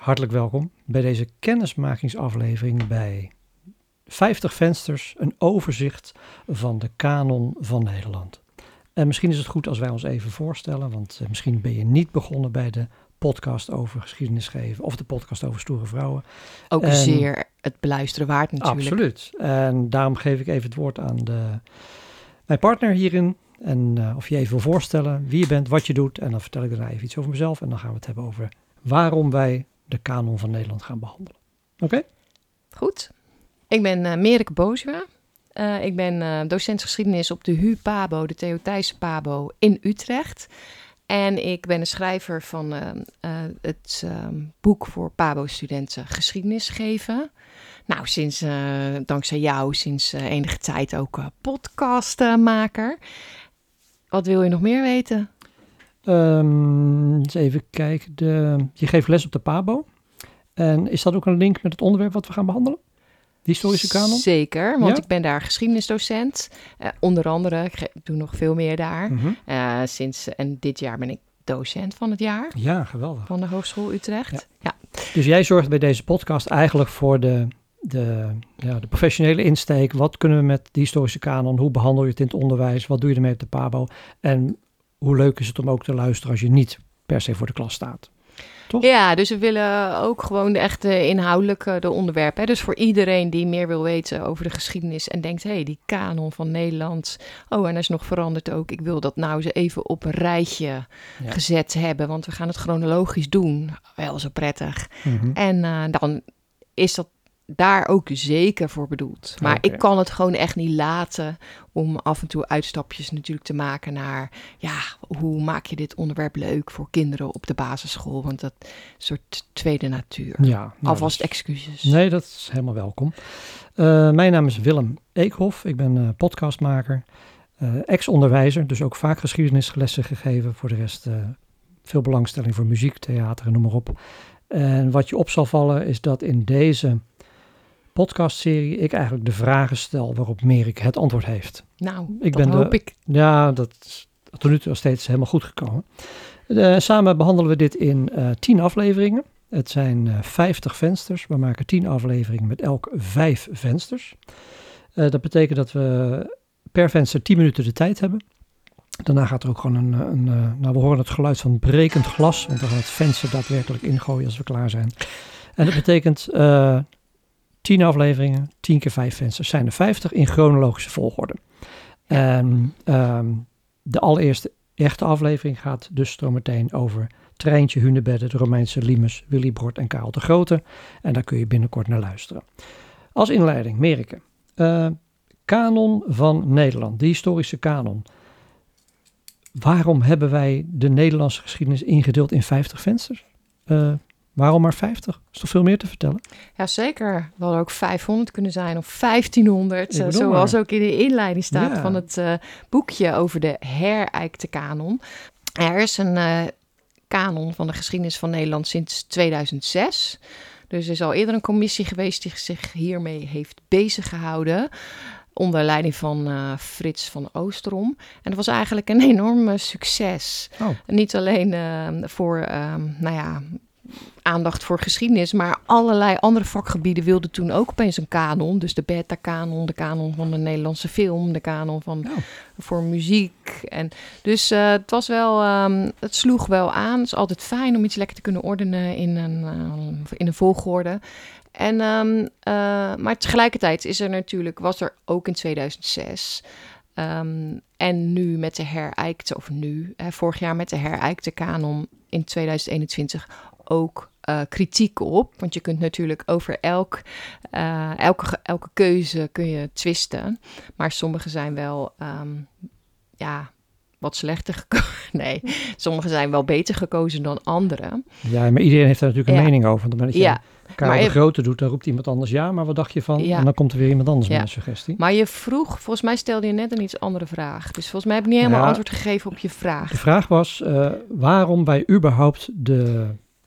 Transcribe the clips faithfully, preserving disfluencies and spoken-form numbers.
hartelijk welkom bij deze kennismakingsaflevering bij vijftig vensters, een overzicht van de kanon van Nederland. En misschien is het goed als wij ons even voorstellen, want uh, misschien ben je niet begonnen bij de podcast over geschiedenis geven of de podcast over stoere vrouwen. Ook en, zeer het beluisteren waard natuurlijk. Absoluut. En daarom geef ik even het woord aan de, mijn partner hierin. En uh, of je even wil voorstellen wie je bent, wat je doet. En dan vertel ik daarna even iets over mezelf. En dan gaan we het hebben over waarom wij de kanon van Nederland gaan behandelen. Oké? Okay? Goed. Ik ben uh, Merike Bozua. Uh, ik ben uh, docent geschiedenis op de H U Pabo, de Theo Thijssen Pabo in Utrecht. En ik ben de schrijver van uh, uh, het uh, boek voor Pabo-studenten geschiedenis geven. Nou, sinds, uh, dankzij jou, sinds uh, enige tijd ook uh, podcastmaker. Wat wil je nog meer weten? Um, eens even kijken. De, je geeft les op de Pabo. En is dat ook een link met het onderwerp wat we gaan behandelen? De historische kanon? Zeker, want ja? ik ben daar geschiedenisdocent. Uh, onder andere, ik, ge- ik doe nog veel meer daar. Mm-hmm. Uh, sinds, en dit jaar ben ik docent van het jaar. Ja, geweldig. Van de Hogeschool Utrecht. Ja. Ja. Dus jij zorgt bij deze podcast eigenlijk voor de, de, ja, de professionele insteek. Wat kunnen we met de historische kanon? Hoe behandel je het in het onderwijs? Wat doe je ermee op de Pabo? En hoe leuk is het om ook te luisteren als je niet per se voor de klas staat? Toch? Ja, dus we willen ook gewoon de echte inhoudelijke de onderwerpen. Hè? Dus voor iedereen die meer wil weten over de geschiedenis en denkt, hé, hey, die kanon van Nederland. Oh, en dat is nog veranderd ook. Ik wil dat nou eens even op een rijtje ja. gezet hebben, want we gaan het chronologisch doen. Wel zo prettig. Mm-hmm. En uh, dan is dat daar ook zeker voor bedoeld. Maar okay. ik kan het gewoon echt niet laten om af en toe uitstapjes natuurlijk te maken naar, ja, hoe maak je dit onderwerp leuk voor kinderen op de basisschool? Want dat is een soort tweede natuur. Ja, nou, Alvast dus, excuses. Nee, dat is helemaal welkom. Uh, mijn naam is Willem Eekhoff. Ik ben uh, podcastmaker, uh, ex-onderwijzer, dus ook vaak geschiedenislessen gegeven. Voor de rest uh, veel belangstelling voor muziek, theater en noem maar op. En wat je op zal vallen is dat in deze podcastserie ik eigenlijk de vragen stel waarop Merike het antwoord heeft. Nou, ik dat ben hoop de, ik. Ja, dat is tot nu toe nog steeds helemaal goed gekomen. Uh, samen behandelen we dit in uh, tien afleveringen. Het zijn uh, vijftig vensters. We maken tien afleveringen met elk vijf vensters. Uh, dat betekent dat we per venster tien minuten de tijd hebben. Daarna gaat er ook gewoon een, een uh, nou we horen het geluid van brekend glas, want we gaan het venster daadwerkelijk ingooien als we klaar zijn. En dat betekent uh, tien afleveringen, tien keer vijf vensters, zijn er vijftig in chronologische volgorde. En um, de allereerste echte aflevering gaat dus zo meteen over Treintje Hunebedden, de Romeinse Limes, Willibrord en Karel de Grote. En daar kun je binnenkort naar luisteren. Als inleiding, Merike. Uh, kanon van Nederland, de historische kanon. Waarom hebben wij de Nederlandse geschiedenis ingedeeld in vijftig vensters? Uh, waarom maar vijftig? Is toch veel meer te vertellen? Jazeker. We hadden ook vijfhonderd kunnen zijn of vijftienhonderd. Uh, zoals maar. Ook in de inleiding staat ja. van het uh, boekje over de herijkte kanon. Er is een uh, kanon van de geschiedenis van Nederland sinds tweeduizend zes. Dus er is al eerder een commissie geweest die zich hiermee heeft bezig gehouden. Onder leiding van uh, Frits van Oosterom. En dat was eigenlijk een enorm uh, succes. Oh. Niet alleen uh, voor, uh, nou ja, aandacht voor geschiedenis, maar allerlei andere vakgebieden wilden toen ook opeens een kanon. Dus de beta-kanon, de kanon van de Nederlandse film, de kanon van, oh. voor muziek. En dus uh, het was wel, um, het sloeg wel aan. Het is altijd fijn om iets lekker te kunnen ordenen in een, uh, in een volgorde. En, um, uh, maar tegelijkertijd is er natuurlijk, was er ook in tweeduizend zes um, en nu met de herijkte, of nu, hè, vorig jaar met de herijkte kanon in tweeduizend eenentwintig ook uh, kritiek op. Want je kunt natuurlijk over elk, uh, elke, elke keuze kun je twisten. Maar sommige zijn wel, um, ja, wat slechter gekozen. Nee, sommige zijn wel beter gekozen dan andere. Ja, maar iedereen heeft daar natuurlijk een ja. mening over. Want je ja. Karel de Grote doet, dan roept iemand anders ja, maar wat dacht je van? Ja. En dan komt er weer iemand anders ja. met een suggestie. Maar je vroeg, volgens mij stelde je net een iets andere vraag. Dus volgens mij heb ik niet helemaal ja, antwoord gegeven op je vraag. De vraag was uh, waarom wij überhaupt de,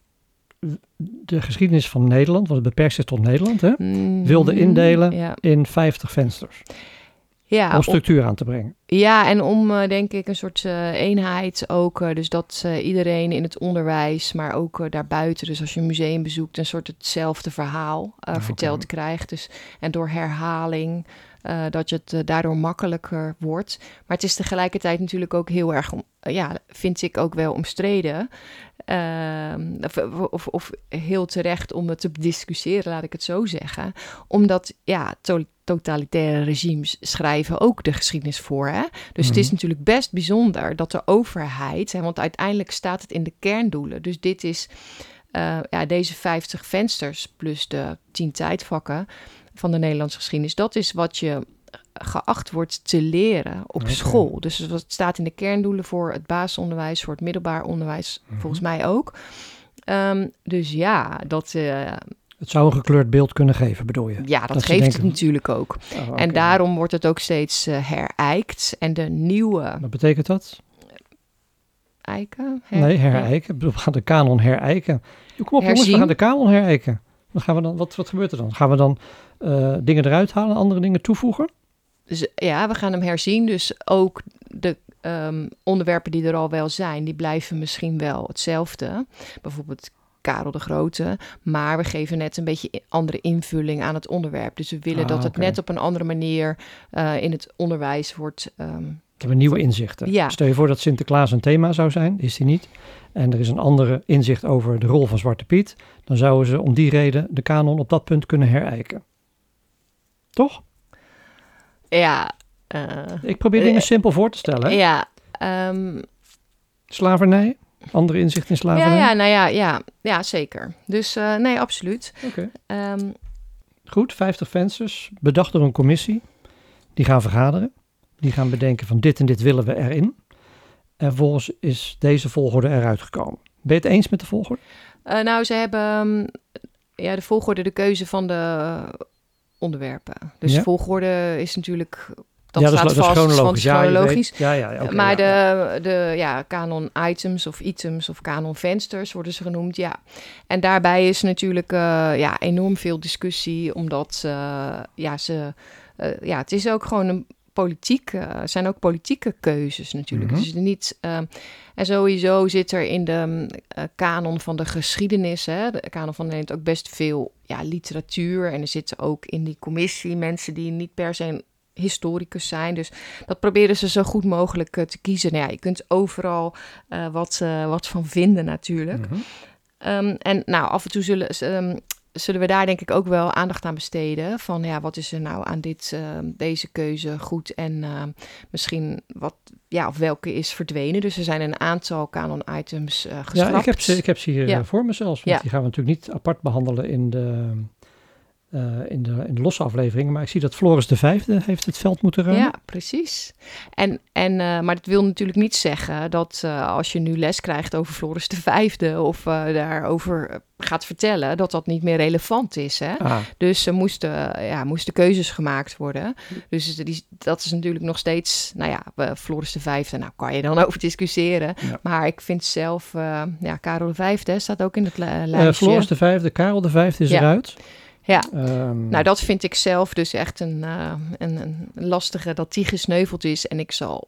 de geschiedenis van Nederland, want het beperkt zich tot Nederland, hè, mm, wilden indelen ja. in vijftig vensters. Ja, om structuur op, aan te brengen. Ja, en om uh, denk ik een soort uh, eenheid ook. Uh, dus dat uh, iedereen in het onderwijs, maar ook uh, daarbuiten. Dus als je een museum bezoekt, een soort hetzelfde verhaal uh, okay. verteld krijgt. Dus, en door herhaling, uh, dat je het uh, daardoor makkelijker wordt. Maar het is tegelijkertijd natuurlijk ook heel erg, om, uh, ja, vind ik ook wel omstreden. Uh, of, of, of heel terecht om het te discussiëren, laat ik het zo zeggen. Omdat, ja, to- totalitaire regimes schrijven ook de geschiedenis voor. Hè? Dus mm-hmm. het is natuurlijk best bijzonder dat de overheid, hè, want uiteindelijk staat het in de kerndoelen. Dus dit is, uh, ja, deze vijftig vensters plus de tien tijdvakken van de Nederlandse geschiedenis. Dat is wat je geacht wordt te leren op okay. school. Dus het staat in de kerndoelen voor het basisonderwijs, voor het middelbaar onderwijs, mm-hmm. volgens mij ook. Um, dus ja, dat... Uh, Het zou een gekleurd beeld kunnen geven, bedoel je? Ja, dat, dat geeft denken... het natuurlijk ook. Oh, okay. En daarom wordt het ook steeds uh, herijkt. En de nieuwe... Wat betekent dat? Eiken? Her... Nee, herijken. We gaan de kanon herijken. Kom op, jongens, we gaan de kanon herijken. Dan gaan we dan, wat, wat gebeurt er dan? Gaan we dan uh, dingen eruit halen, andere dingen toevoegen? Dus, ja, we gaan hem herzien. Dus ook de um, onderwerpen die er al wel zijn, die blijven misschien wel hetzelfde. Bijvoorbeeld Karel de Grote, maar we geven net een beetje andere invulling aan het onderwerp. Dus we willen ah, dat het okay. net op een andere manier uh, in het onderwijs wordt... Um, we hebben nieuwe inzichten. Ja. Stel je voor dat Sinterklaas een thema zou zijn, is die niet. En er is een andere inzicht over de rol van Zwarte Piet. Dan zouden ze om die reden de kanon op dat punt kunnen herijken. Toch? Ja. Uh, Ik probeer dingen uh, simpel voor te stellen. Hè? Ja. Um, Slavernij? Andere inzicht in slavernij? Ja, ja, nou ja, ja, ja zeker. Dus uh, nee, absoluut. Oké. Okay. Um, Goed, vijftig vensters, bedacht door een commissie. Die gaan vergaderen. Die gaan bedenken van dit en dit willen we erin. En vervolgens is deze volgorde eruit gekomen. Ben je het eens met de volgorde? Uh, nou, ze hebben um, ja, de volgorde, de keuze van de onderwerpen. Dus ja. de volgorde is natuurlijk... Dat ja, staat dat is, vast, dat is chronologisch. Ja, chronologisch. Ja, ja, ja, okay, maar ja, de, de ja, kanon items of items of kanon vensters worden ze genoemd, ja. En daarbij is natuurlijk uh, ja, enorm veel discussie, omdat uh, ja, ze, uh, ja, het is ook gewoon een politiek, uh, zijn ook politieke keuzes natuurlijk. Mm-hmm. Dus niet, uh, en sowieso zit er in de uh, kanon van de geschiedenis, hè, de kanon van Nederland ook best veel ja, literatuur. En er zitten ook in die commissie mensen die niet per se historicus zijn. Dus dat proberen ze zo goed mogelijk uh, te kiezen. Nou ja, je kunt overal uh, wat, uh, wat van vinden natuurlijk. Mm-hmm. Um, en nou, af en toe zullen, um, zullen we daar denk ik ook wel aandacht aan besteden. Van ja, wat is er nou aan dit, uh, deze keuze goed en uh, misschien wat, ja, of welke is verdwenen. Dus er zijn een aantal kanon items uh, geschrapt. Ja, ik heb ze, ik heb ze hier ja. uh, voor me zelfs. Want ja. die gaan we natuurlijk niet apart behandelen in de... Uh, in, de, in de losse afleveringen. Maar ik zie dat Floris de Vijfde heeft het veld moeten ruimen. Ja, precies. En, en, uh, maar dat wil natuurlijk niet zeggen dat uh, als je nu les krijgt over Floris de Vijfde of uh, daarover gaat vertellen, dat dat niet meer relevant is. Hè? Ah. Dus er moesten, ja, moesten keuzes gemaakt worden. Dus die, dat is natuurlijk nog steeds, nou ja, Floris de Vijfde, nou kan je dan over discussiëren. Ja. Maar ik vind zelf, uh, ja, Karel de Vijfde staat ook in het li- lijstje. Uh, Floris de Vijfde, Karel de Vijfde is ja. eruit. Ja, um, nou dat vind ik zelf dus echt een, uh, een, een lastige, dat die gesneuveld is. En ik zal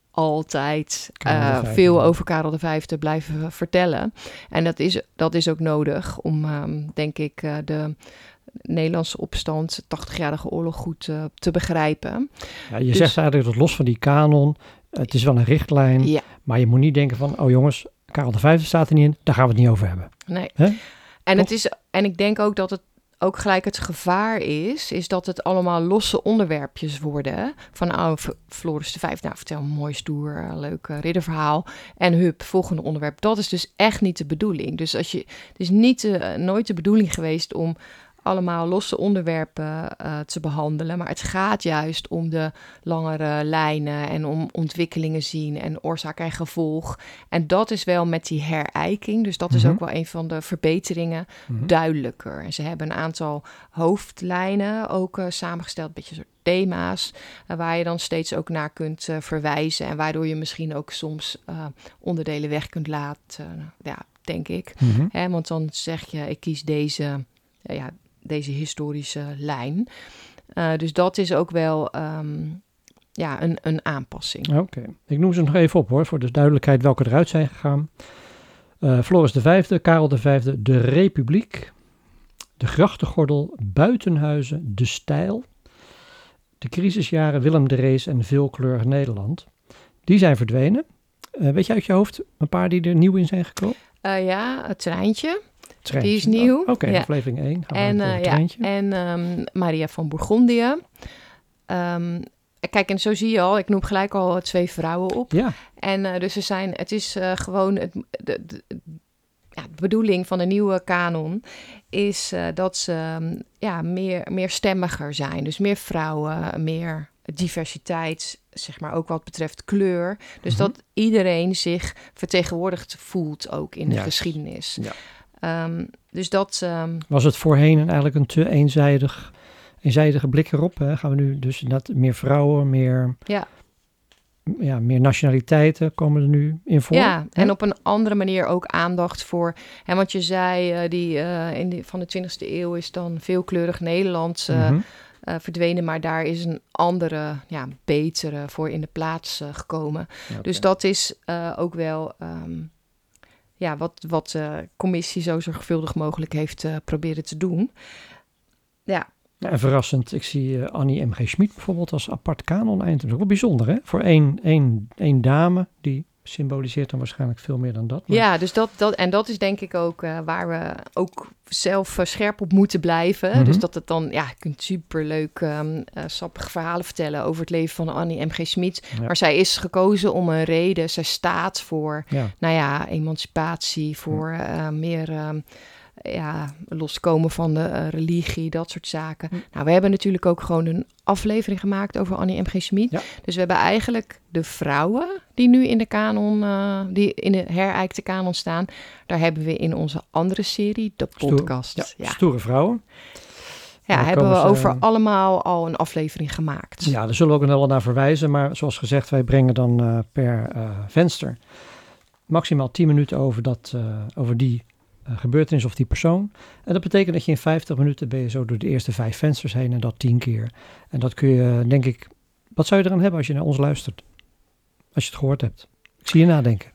altijd uh, veel over Karel de Vijfde blijven vertellen. En dat is, dat is ook nodig om, um, denk ik, uh, de Nederlandse opstand, de tachtigjarige oorlog goed uh, te begrijpen. Ja, je dus, zegt eigenlijk dat los van die kanon, het is wel een richtlijn, ja. maar je moet niet denken van, oh jongens, Karel de Vijfde staat er niet in, daar gaan we het niet over hebben. Nee, He? en, het is, en ik denk ook dat het ook gelijk het gevaar is, is dat het allemaal losse onderwerpjes worden. Van oh, Floris de Vijfde, nou vertel een mooi stoer, leuk uh, ridderverhaal. En hup, volgende onderwerp. Dat is dus echt niet de bedoeling. Dus als je, het is niet, uh, nooit de bedoeling geweest om allemaal losse onderwerpen uh, te behandelen. Maar het gaat juist om de langere lijnen en om ontwikkelingen zien en oorzaak en gevolg. En dat is wel met die herijking, dus dat mm-hmm. is ook wel een van de verbeteringen, mm-hmm. duidelijker. En ze hebben een aantal hoofdlijnen ook uh, samengesteld, een beetje soort thema's, uh, waar je dan steeds ook naar kunt uh, verwijzen. En waardoor je misschien ook soms uh, onderdelen weg kunt laten, uh, ja, denk ik. Mm-hmm. Hè, want dan zeg je, ik kies deze... Uh, ja, deze historische lijn. Uh, dus dat is ook wel um, ja, een, een aanpassing. Oké, okay. Ik noem ze nog even op hoor, voor de duidelijkheid welke eruit zijn gegaan. Uh, Floris de Vijfde, Karel de Vijfde, de Republiek, de Grachtengordel, Buitenhuizen, de Stijl, de crisisjaren, Willem de Rees en Veelkleurig Nederland. Die zijn verdwenen. Uh, weet je uit je hoofd een paar die er nieuw in zijn gekomen? Uh, ja, het treintje. treintje. Die is nieuw. Oké, okay, ja. aflevering één. En, uh, ja, en um, Maria van Bourgondië. Um, kijk, en zo zie je al, ik noem gelijk al twee vrouwen op. Ja. En uh, dus ze zijn, het is uh, gewoon, het, de, de, ja, de bedoeling van de nieuwe kanon is uh, dat ze um, ja, meer, meer stemmiger zijn. Dus meer vrouwen, meer diversiteit, zeg maar ook wat betreft kleur. Dus mm-hmm. dat iedereen zich vertegenwoordigd voelt ook in de Juist. geschiedenis. Ja. Um, dus dat... Um, Was het voorheen eigenlijk een te eenzijdig, eenzijdige blik erop? Hè? Gaan we nu dus inderdaad meer vrouwen, meer... Ja. Ja, meer nationaliteiten komen er nu in voor. Ja, en op een andere manier ook aandacht voor... Hè, want je zei, uh, die, uh, in die, van de twintigste eeuw is dan veelkleurig Nederland uh, mm-hmm. uh, verdwenen... maar daar is een andere, ja, betere voor in de plaats uh, gekomen. Okay. Dus dat is uh, ook wel... Um, ja, wat, wat de commissie zo zorgvuldig mogelijk heeft uh, proberen te doen. Ja. Ja, en verrassend, ik zie uh, Annie M G. Schmid bijvoorbeeld als apart kanon-eind. Dat is ook wel bijzonder, hè? Voor één, één, één dame, die symboliseert dan waarschijnlijk veel meer dan dat. Maar... Ja, dus dat, dat, en dat is denk ik ook uh, waar we ook zelf uh, scherp op moeten blijven. Mm-hmm. Dus dat het dan, ja, je kunt superleuk um, uh, sappige verhalen vertellen over het leven van Annie M G. Schmid. Ja. Maar zij is gekozen om een reden. Zij staat voor, ja. nou ja, emancipatie, voor uh, meer... Um, ja, loskomen van de uh, religie, dat soort zaken. Hm. Nou, we hebben natuurlijk ook gewoon een aflevering gemaakt over Annie M G. Schmid. Ja. Dus we hebben eigenlijk de vrouwen die nu in de kanon, uh, die in de herijkte kanon staan, daar hebben we in onze andere serie, de podcast. Stoer, ja, ja. Stoere vrouwen. Ja, daar hebben we ze, over allemaal al een aflevering gemaakt. Ja, daar zullen we ook nog wel naar verwijzen. Maar zoals gezegd, wij brengen dan uh, per uh, venster maximaal tien minuten over, dat, uh, over die Uh, gebeurtenis of die persoon. En dat betekent dat je in vijftig minuten ben je zo door de eerste vijf vensters heen en dat tien keer. En dat kun je, denk ik... Wat zou je eraan hebben als je naar ons luistert? Als je het gehoord hebt. Ik zie je nadenken.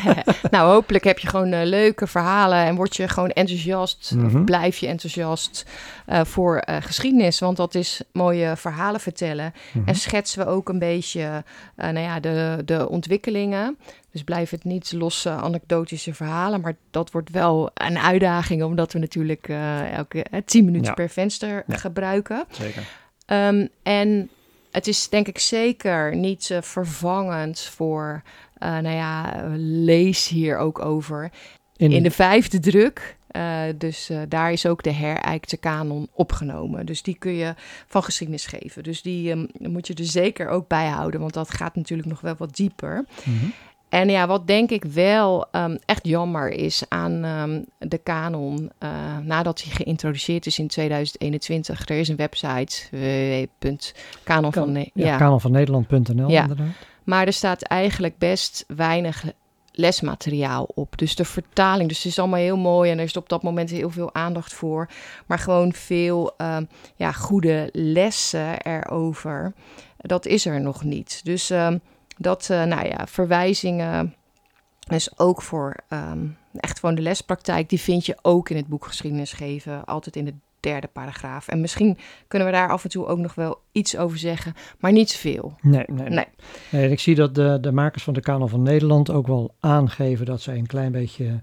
Nou, hopelijk heb je gewoon uh, leuke verhalen en word je gewoon enthousiast. Mm-hmm. Of blijf je enthousiast uh, voor uh, geschiedenis. Want dat is mooie verhalen vertellen. Mm-hmm. En schetsen we ook een beetje uh, nou ja, de, de ontwikkelingen. Dus blijf het niet losse anekdotische verhalen. Maar dat wordt wel een uitdaging. Omdat we natuurlijk uh, elke uh, tien minuten ja. per venster ja. gebruiken. Zeker. Um, en het is denk ik zeker niet uh, vervangend voor... Uh, nou ja, lees hier ook over. In, in de vijfde druk. Uh, dus uh, daar is ook de herijkte kanon opgenomen. Dus die kun je van geschiedenis geven. Dus die um, moet je er zeker ook bij houden. Want dat gaat natuurlijk nog wel wat dieper. Mm-hmm. En ja, wat denk ik wel um, echt jammer is aan um, de kanon... Uh, nadat hij geïntroduceerd is in tweeduizend eenentwintig. Er is een website, w w w punt kanon van ja, ja. kanon van nederland punt n l ja. inderdaad. Maar er staat eigenlijk best weinig lesmateriaal op. Dus de vertaling, dus het is allemaal heel mooi... en er is op dat moment heel veel aandacht voor. Maar gewoon veel uh, ja, goede lessen erover. Dat is er nog niet. Dus uh, dat, uh, nou ja, verwijzingen... Dus ook voor um, echt gewoon de lespraktijk... die vind je ook in het boek Geschiedenis geven. Altijd in de derde paragraaf. En misschien kunnen we daar af en toe ook nog wel iets over zeggen, maar niet veel. Nee, nee, nee. nee. nee en ik zie dat de, de makers van de Kanon van Nederland ook wel aangeven dat zij een klein beetje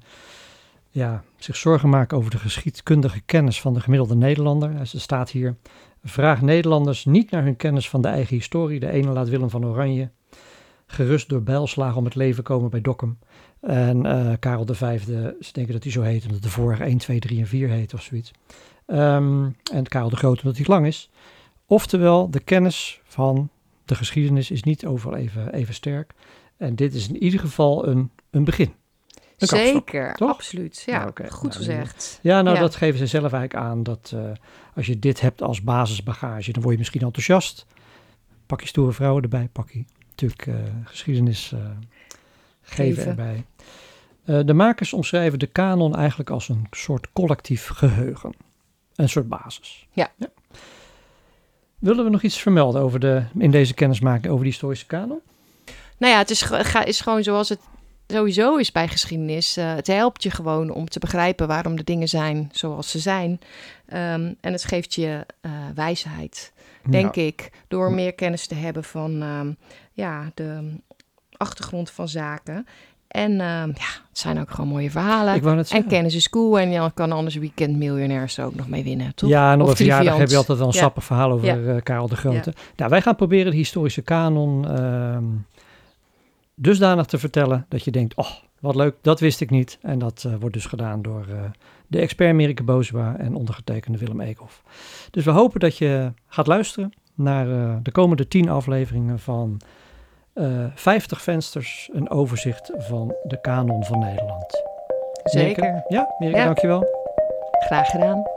ja, zich zorgen maken over de geschiedkundige kennis van de gemiddelde Nederlander. Er staat hier, vraag Nederlanders niet naar hun kennis van de eigen historie. De ene laat Willem van Oranje gerust door bijlslagen om het leven komen bij Dokkum. En uh, Karel de Vijfde, ze denken dat hij zo heet, omdat de vorige één, twee, drie en vier heet of zoiets. Um, en Karel de Grote omdat hij lang is. Oftewel, de kennis van de geschiedenis is niet overal even, even sterk. En dit is in ieder geval een, een begin. Een Zeker, kapstok, absoluut. Ja, nou, okay. Goed nou, gezegd. Ja, nou ja. Dat geven ze zelf eigenlijk aan. Dat uh, als je dit hebt als basisbagage, dan word je misschien enthousiast. Pak je stoere vrouwen erbij, pak je natuurlijk uh, geschiedenis uh, geven, geven erbij. Uh, de makers omschrijven de kanon eigenlijk als een soort collectief geheugen. Een soort basis. Ja. ja. Willen we nog iets vermelden over de, in deze kennismaking over de historische kanon? Nou ja, het is, is gewoon zoals het sowieso is bij geschiedenis. Uh, het helpt je gewoon om te begrijpen waarom de dingen zijn zoals ze zijn. Um, en het geeft je uh, wijsheid, denk ja. ik, door meer kennis te hebben van um, ja, de achtergrond van zaken. En uh, ja, het zijn ook gewoon mooie verhalen. En kennis is cool. En je kan anders Weekend Miljonairs er ook nog mee winnen, toch? Ja, en op een verjaardag heb je altijd wel een ja. sappig verhaal over ja. uh, Karel de Grote. Ja. Nou, wij gaan proberen de historische kanon uh, dusdanig te vertellen dat je denkt, oh, wat leuk, dat wist ik niet. En dat uh, wordt dus gedaan door uh, de expert Merike Bozema en ondergetekende Willem Eekhoff. Dus we hopen dat je gaat luisteren naar uh, de komende tien afleveringen van Uh, vijftig vensters, een overzicht van de kanon van Nederland. Zeker. Merike? Ja, Merike, ja. Dankjewel. Graag gedaan.